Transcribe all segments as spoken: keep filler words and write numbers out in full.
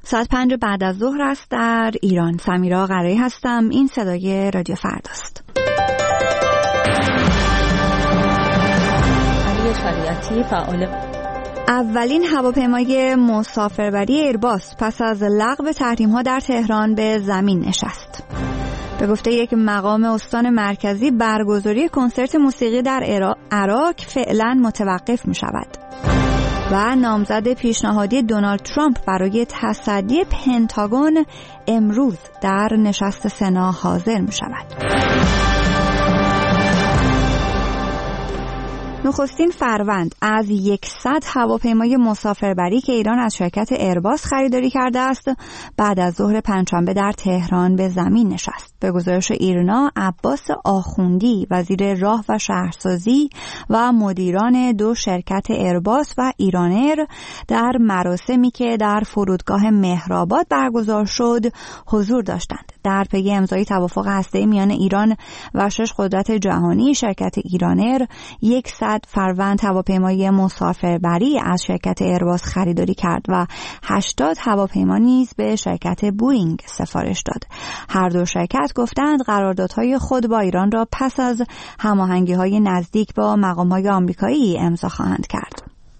ساعت پنج بعد از ظهر است در ایران. سمیرا قرایی هستم. این صدای رادیو فرداست. علی شریعتی فعال اولین هواپیمای مسافربری ایرباس پس از لغو تحریم‌ها در تهران به زمین نشست. به گفته یک مقام استان مرکزی برگزاری کنسرت موسیقی در عراق فعلا متوقف می شود. و نامزد پیشنهادی دونالد ترامپ برای تصدی پنتاگون امروز در نشست سنا حاضر می شود. نخستین فروند از صد هواپیمای مسافربری که ایران از شرکت ایرباس خریداری کرده است بعد از ظهر پنجشنبه در تهران به زمین نشست. به گزارش ایرنا، عباس آخوندی وزیر راه و شهرسازی و مدیران دو شرکت ایرباس و ایرانر در مراسمی که در فرودگاه مهرآباد برگزار شد حضور داشتند. در پی امضای توافق هسته‌ای میان ایران و شش قدرت جهانی، شرکت ایرانر صد فروند هواپیمای مسافربری از شرکت ایرباس خریداری کرد و هشتاد هواپیما نیز به شرکت بوئینگ سفارش داد. هر دو شرکت گفتند قراردادهای خود با ایران را پس از هماهنگی‌های نزدیک با مقام‌های آمریکایی امضا خواهند کرد.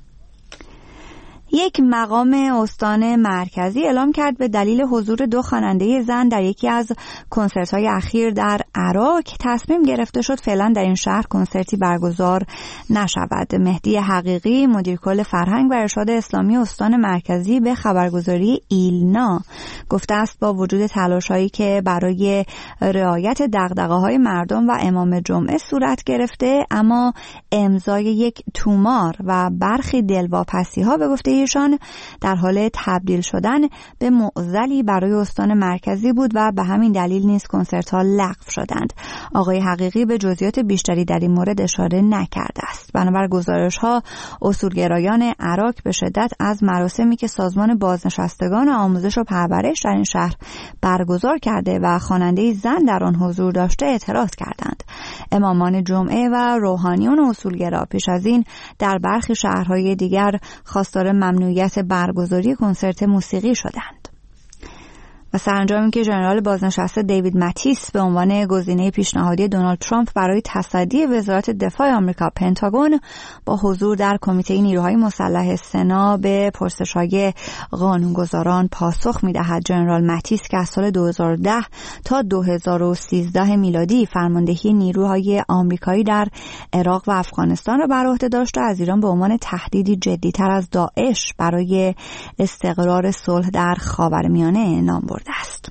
یک مقام استان مرکزی اعلام کرد به دلیل حضور دو خواننده زن در یکی از کنسرت‌های اخیر در عراق تصمیم گرفته شد فعلا در این شهر کنسرتی برگزار نشود. مهدی حقیقی مدیر کل فرهنگ و ارشاد اسلامی استان مرکزی به خبرگزاری ایلنا گفته است با وجود تلاش‌هایی که برای رعایت دغدغه‌های مردم و امام جمعه صورت گرفته، اما امضای یک تومار و برخی دلواپسی‌ها به گفته ایشان در حال تبدیل شدن به معضلی برای استان مرکزی بود و به همین دلیل نیز کنسرت‌ها لغو شدند. آقای حقیقی به جزئیات بیشتری در این مورد اشاره نکرده است. بنابر گزارش‌ها، اصولگرایان عراق به شدت از مراسمی که سازمان بازنشستگان آموزش و پرورش در این شهر برگزار کرده و خواننده زن در آن حضور داشته اعتراض کردند. امامان جمعه و روحانیون اصولگرا پیش از این در برخی شهرهای دیگر خواستار ممنوعیت برگزاری کنسرت موسیقی شدند. و سرانجام که ژنرال بازنشسته دیوید ماتیس به عنوان گزینه پیشنهادی دونالد ترامپ برای تصدی وزارت دفاع آمریکا پنتاگون با حضور در کمیته نیروهای مسلح سنا به پرسش‌های قانونگذاران پاسخ می‌دهد. ژنرال ماتیس که از سال دو هزار و ده تا دو هزار و سیزده میلادی فرماندهی نیروهای آمریکایی در عراق و افغانستان را بر عهده داشت و از ایران به عنوان تهدیدی جدی‌تر از داعش برای استقرار صلح در خاورمیانه نام برد است.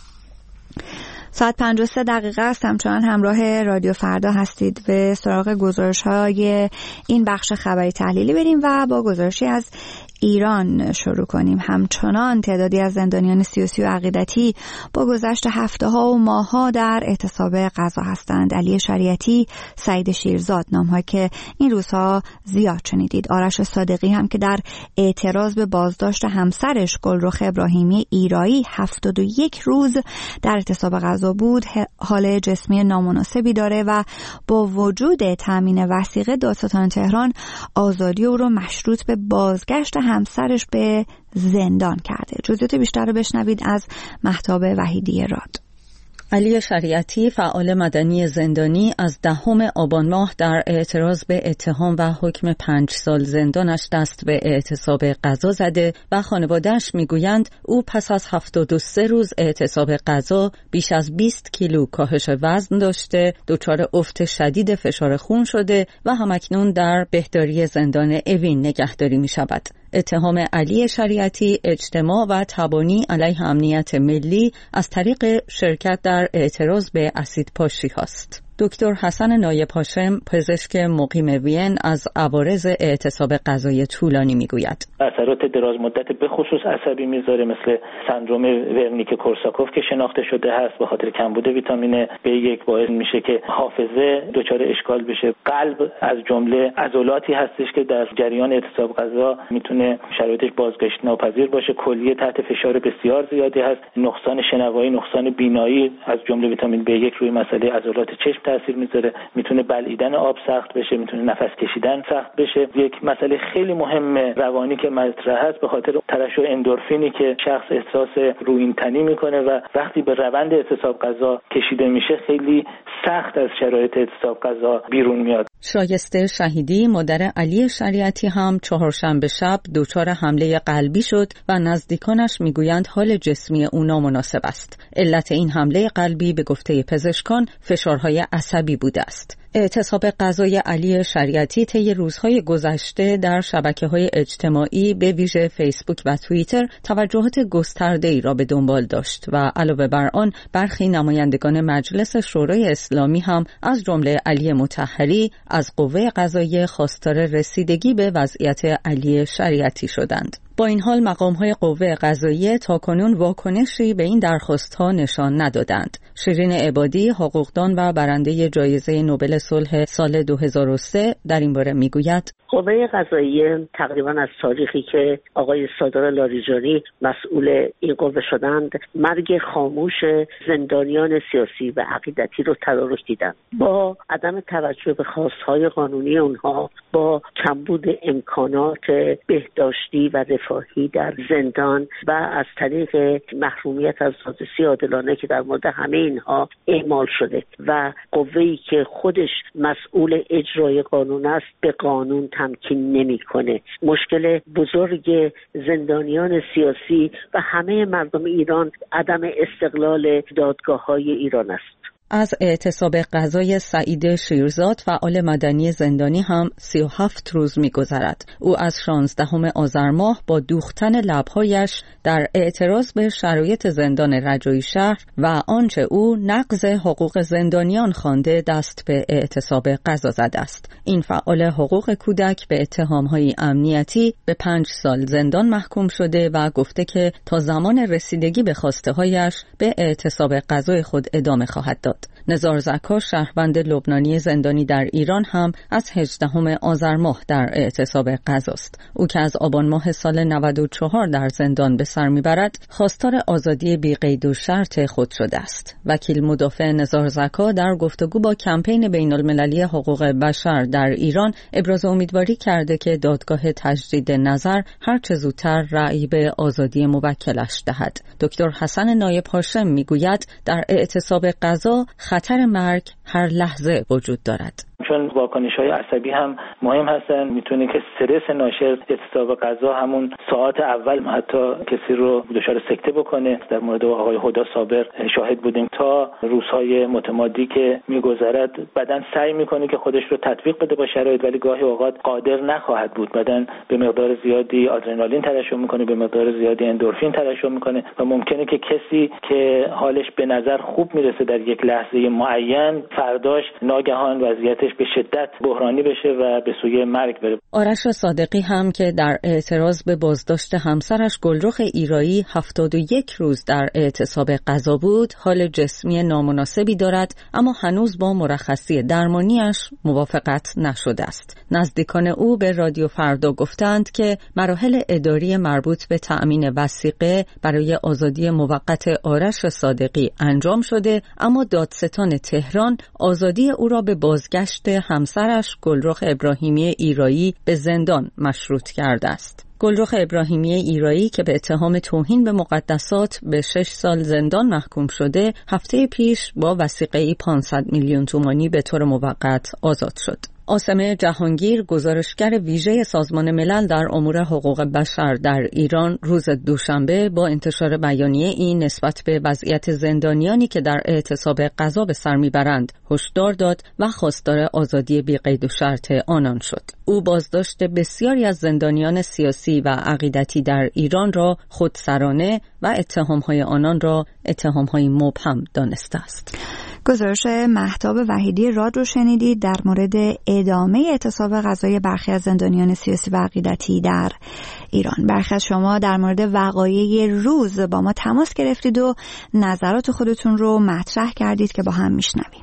ساعت پنج و سه دقیقه است. همچنان همراه رادیو فردا هستید. به سراغ گزارش‌های این بخش خبری تحلیلی بریم و با گزارشی از ایران شروع کنیم. همچنان تعدادی از زندانیان سیاسی و عقیدتی با گذشت هفته‌ها و ماه‌ها در اعتصاب غزه هستند. علی شریعتی، سعید شیرزاد، نام‌هایی که این روزها زیاد شنیدید. آرش صادقی هم که در اعتراض به بازداشت همسرش گلرخ ابراهیمی ایرایی هفتاد و یک روز در اعتصاب غزه بود، حال جسمی نامناسبی داره و با وجود تامین وثیقه دادستان تهران آزادی او را مشروط به بازگشت همسرش به زندان کرده. جزئیات بیشتر رو بشنوید از مهتاب وحیدی راد. علی شریعتی، فعال مدنی زندانی، از دهم آبان ماه در اعتراض به اتهام و حکم پنج سال زندانش دست به اعتصاب غذا زده و خانواده‌اش میگویند او پس از هفتاد و سه روز اعتصاب غذا بیش از بیست کیلو کاهش وزن داشته، دچار افت شدید فشار خون شده و همکنون در بهداری زندان اوین نگهداری می شود. اتهام علی شریعتی اجتماع و تبانی علیه امنیت ملی از طریق شرکت در اعتراض به اسیدپاشی هاست. دکتر حسن نایب هاشم، پزشک مقیم وین، از عوارض اعتصاب غذایی طولانی میگوید. اثرات دراز مدت به خصوص عصبی میذاره، مثل سندروم ورنیک کورساکوف که شناخته شده هست به خاطر کمبود ویتامین بی یک، باعث میشه که حافظه دچار اشکال بشه. قلب از جمله عضلاتی هستش که در جریان اعتصاب غذا میتونه شرایطش بازگشت ناپذیر باشه. کلیه تحت فشار بسیار زیادی هست. نقصان شنوایی، نقصان بینایی از جمله ویتامین بی یک روی مسئله عضلات چشم تاثیر میذاره، میتونه بلعیدن آب سخت بشه، میتونه نفس کشیدن سخت بشه. یک مسئله خیلی مهم روانی که مطرح هست به خاطر ترشح اندورفینی که شخص احساس رویینتنی میکنه و وقتی به روند اعتصاب غذا کشیده میشه خیلی سخت از شرایط اعتصاب غذا بیرون میاد. شایسته شهیدی مادر علی شریعتی هم چهارشنبه شب دچار حمله قلبی شد و نزدیکانش میگویند حال جسمی او نامناسب است. علت این حمله قلبی به گفته پزشکان فشارهای عصبی بوده است. اعتصاب غذای علی شریعتی طی روزهای گذشته در شبکه‌های اجتماعی به ویژه فیسبوک و توییتر توجهات گسترده‌ای را به دنبال داشت و علاوه بر آن برخی نمایندگان مجلس شورای اسلامی هم از جمله علی مطهری از قوه قضاییه خواستار رسیدگی به وضعیت علی شریعتی شدند. با این حال مقام‌های قوه قضاییه تاکنون واکنشی به این درخواست‌ها نشان ندادند. شیرین عبادی، حقوقدان و برنده جایزه نوبل صلح سال دو هزار و سه در این باره میگوید: قوه قضاییه تقریبا از تاریخی که آقای صادق لاریجانی مسئول این قوه شدند مرگ خاموش زندانیان سیاسی و عقیدتی رو تدارک دیدند. با عدم توجه به خواست‌های قانونی اونها، با کمبود امکانات بهداشتی و رفاهی در زندان و از طریق محرومیت از دادرسی عادلانه که در مورد همه اینها اعمال شده و قوه‌ای که خودش مسئول اجرای قانون است به قانون تمکین نمی‌کنه. مشکل بزرگ زندانیان سیاسی و همه مردم ایران عدم استقلال دادگاه‌های ایران است. از اعتصاب غذای سعید شیرزاد فعال مدنی زندانی هم سی و هفت روز می‌گذرد. او از شانزدهم آذر ماه با دوختن لب‌هایش در اعتراض به شرایط زندان رجایی شهر و آنچه او نقض حقوق زندانیان خوانده دست به اعتصاب غذا زده است. این فعال حقوق کودک به اتهام‌های امنیتی به پنج سال زندان محکوم شده و گفته که تا زمان رسیدگی به خواسته‌هایش به اعتصاب غذای خود ادامه خواهد داد. نزار زکا، شهروند لبنانی زندانی در ایران هم از هجدهم آذر ماه در اعتصاب غذاست. او که از آبان ماه سال نود و چهار در زندان به سر میبرد، خواستار آزادی بی قید و شرط خود شده است. وکیل مدافع نزار زکا در گفتگو با کمپین بین المللی حقوق بشر در ایران ابراز امیدواری کرده که دادگاه تجدید نظر هر چه زودتر رأی به آزادی موکلش دهد. دکتر حسن نایب هاشم میگوید در اعتصاب غذا خطر مرگ هر لحظه وجود دارد. چون واکنش‌های عصبی هم مهم هستن. میتونه که استرس ناشی از اعتصاب غذا همون ساعات اول حتی کسی رو دچار سکته بکنه. در مورد آقای هدی صابر شاهد بودیم. تا روزهای متمادی که میگذرد بدن سعی میکنه که خودش رو تطبیق بده با شرایط، ولی گاهی اوقات قادر نخواهد بود. بدن به مقدار زیادی آدرنالین ترشح میکنه، به مقدار زیادی اندورفین ترشح میکنه و ممکنه که کسی که حالش به نظر خوب میرسه در یک لحظه معین فرداش ناگهان وضعیتش به شدت بحرانی بشه و به سوی مرگ بره. آرش صادقی هم که در اعتراض به بازداشت همسرش گلرخ ایرایی هفتاد و یک روز در اعتصاب غذا بود، حال جسمی نامناسبی دارد اما هنوز با مرخصی درمانیش موافقت نشده است. نزدیکان او به رادیو فردا گفتند که مراحل اداری مربوط به تأمین وثیقه برای آزادی موقت آرش صادقی انجام شده، اما دادستان تهران آزادی او را به بازگشت همسرش گلرخ ابراهیمی ایرایی به زندان مشروط کرده است. گلرخ ابراهیمی ایرایی که به اتهام توهین به مقدسات به شش سال زندان محکوم شده، هفته پیش با وثیقه‌ای پانصد میلیون تومانی به طور موقت آزاد شد. عاصمه جهانگیر، گزارشگر ویژه سازمان ملل در امور حقوق بشر در ایران، روز دوشنبه با انتشار بیانیه این نسبت به وضعیت زندانیانی که در اعتصاب غذا به سر میبرند هشدار داد و خواستار آزادی بی قید و شرط آنان شد. او بازداشت بسیاری از زندانیان سیاسی و عقیدتی در ایران را خودسرانه و اتهام‌های آنان را اتهام‌های مبهم دانسته است. گزارش مهتاب وحیدی راد رو شنیدید در مورد ادامه اعتصاب غذای برخی از زندانیان سیاسی و عقیدتی در ایران. برخی از شما در مورد وقایع روز با ما تماس گرفتید و نظرات خودتون رو مطرح کردید که با هم میشنویم.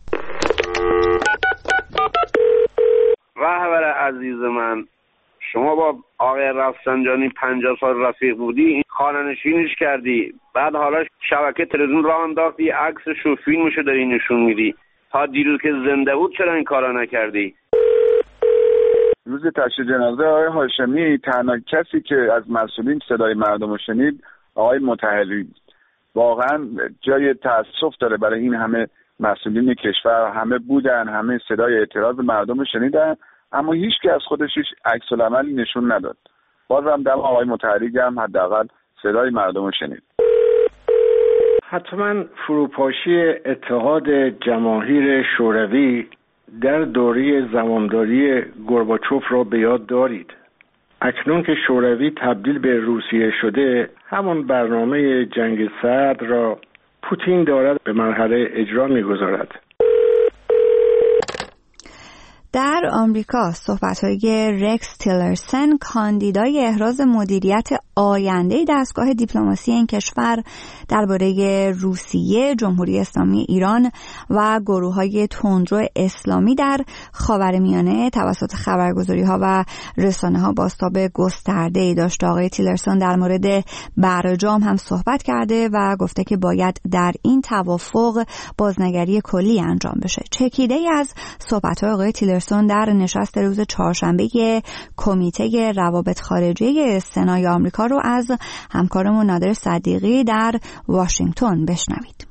رهبر عزیز من، شما با آقای رفسنجانی پنجاه سال رفیق بودی، خانه‌نشینش کردی، بعد حالا شبکه تلویزیون راه انداختی، عکسش و فیلمشو داری نشون میدی. تا دیروز که زنده بود چرا این کارا نکردی؟ روز تشییع جنازه آقای هاشمی تنها کسی که از مسئولین صدای مردم رو شنید آقای مطهری. واقعا جای تأسف داره برای این همه مسئولین کشور، همه بودن، همه صدای اعتراض مردم رو شنیدن، اما هیچ که از خودش هیچ عکس العملی نشون نداد. بازم دم آقای مطهری هم حداقل صدای مردم رو شنید. حتما فروپاشی اتحاد جماهیر شوروی در دوره زمامداری گورباچوف را به یاد دارید. اکنون که شوروی تبدیل به روسیه شده، همون برنامه جنگ سرد را پوتین دارد به مرحله اجرا می‌گذارد. در آمریکا صحبت‌های رکس تیلرسن، کاندیدای احراز مدیریت آینده دستگاه دیپلماسی این کشور، درباره روسیه، جمهوری اسلامی ایران و گروه‌های تندرو اسلامی در خاورمیانه توسط خبرگزاری‌ها و رسانه‌ها بازتاب گسترده‌ای داشت. آقای تیلرسن در مورد برجام هم صحبت کرده و گفته که باید در این توافق بازنگری کلی انجام بشه. چکیده‌ای از صحبت‌های آقای تیلرسن در نشست روز چهارشنبه کمیته روابط خارجی سنای آمریکا رو از همکارمون نادر صدیقی در واشنگتن بشنوید.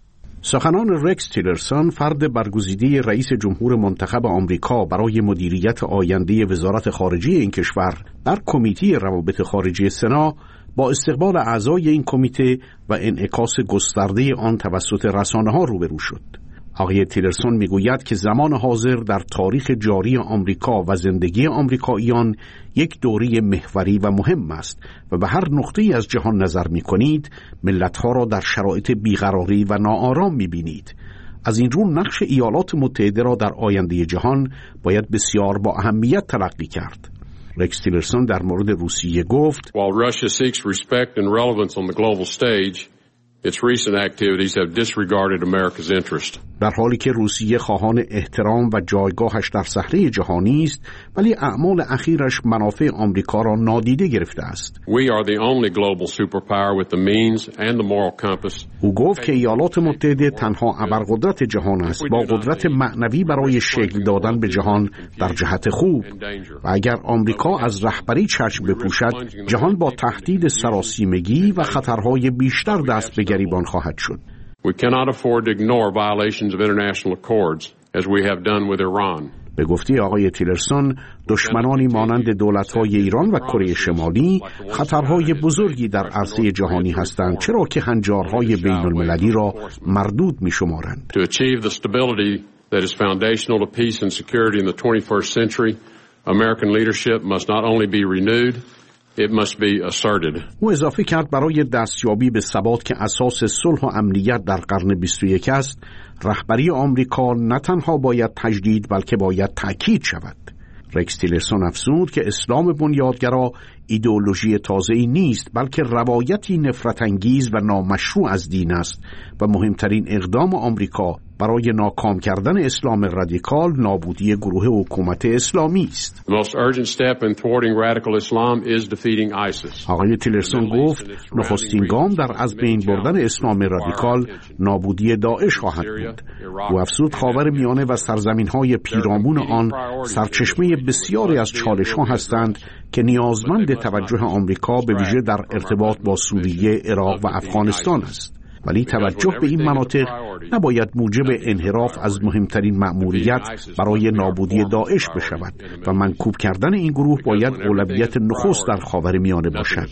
سخنان رکس تیلرسن، فرد برگزیده رئیس جمهور منتخب آمریکا برای مدیریت آینده وزارت خارجه این کشور، در کمیته روابط خارجی سنا با استقبال اعضای این کمیته و انعکاس گسترده آن توسط رسانه‌ها روبرو شد. آقای تیلرسن میگوید که زمان حاضر در تاریخ جاری آمریکا و زندگی آمریکاییان یک دوره محوری و مهم است و به هر نقطه‌ای از جهان نظر می‌کنید ملت‌ها را در شرایط بیقراری و ناآرام می‌بینید. از این رو نقش ایالات متحده را در آینده جهان باید بسیار با اهمیت تلقی کرد. رکس تیلرسن در مورد روسیه گفت: While Russia seeks respect and relevance on the global stage, its recent activities have disregarded America's interest. در حالی که روسیه خواهان احترام و جایگاهش در صحنه جهانی است، ولی اعمال اخیرش منافع آمریکا را نادیده گرفته است. We are the only global superpower with the means and the moral compass. او گفت که ایالات متحده تنها ابرقدرت جهان است با قدرت معنوی برای شکل دادن به جهان در جهت خوب، و اگر آمریکا از رهبری چشم بپوشد، جهان با تهدید سراسیمگی و خطرهای بیشتر دست به گریبان خواهد شد. We cannot afford to ignore violations of international accords as we have done with Iran. به گفته آقای تیلرسن، دشمنانی مانند دولت‌های ایران و کره شمالی خطرهای بزرگی در عرصه جهانی هستند، چرا که هنجارهای بین‌المللی را مردود می‌شمارند. To achieve the stability that is foundational to peace and security in the twenty-first century, American leadership must not only be renewed, it must be asserted. او اضافه کرد برای دستیابی به ثبات که اساس صلح و امنیت در قرن بیست و یک است، رهبری آمریکا نه تنها باید تجدید بلکه باید تأکید شود. رکس تیلرسن افزود که اسلام بنیادگرا ایدئولوژی تازه‌ای نیست، بلکه روایتی نفرت انگیز و نامشروع از دین است و مهمترین اقدام آمریکا برای ناکام کردن اسلام رادیکال نابودی گروه حکومت اسلامی است. The most urgent step in thwarting radical Islam is defeating ISIS. آقای تیلرسن گفت نخستین گام در از بین بردن اسلام رادیکال نابودی داعش خواهد بود. او افزود خاورمیانه و سرزمین‌های پیرامون آن سرچشمه بسیاری از چالش‌ها هستند که نیازمند توجه آمریکا به ویژه در ارتباط با سوریه، عراق و افغانستان است. ولی توجه به این مناطق نباید موجب انحراف از مهمترین مأموریت برای نابودی داعش بشود و منکوب کردن این گروه باید اولویت نخست در خاورمیانه باشد.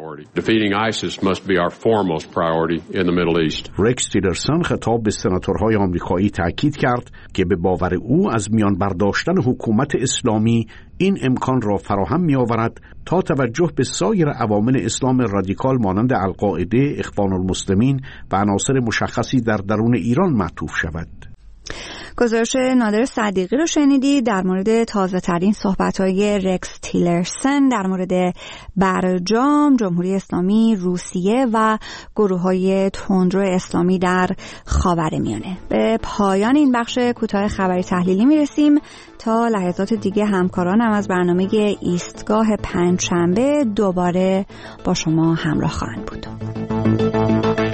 رکس تیلرسن خطاب به سناتورهای آمریکایی تاکید کرد که به باور او از میان برداشتن حکومت اسلامی این امکان را فراهم می آورد تا توجه به سایر عوامل اسلام رادیکال مانند القاعده، اخوان المسلمین و عناصر مشخصی در درون ایران معطوف شود. گزارش نادر صدیقی رو شنیدید در مورد تازه ترین صحبت‌های رکس تیلرسن در مورد برجام، جمهوری اسلامی، روسیه و گروه‌های تندرو اسلامی در خاورمیانه. به پایان این بخش کوتاه خبری تحلیلی میرسیم. تا لحظات دیگه همکارانم از برنامه ایستگاه پنجشنبه دوباره با شما همراه خواهند بود.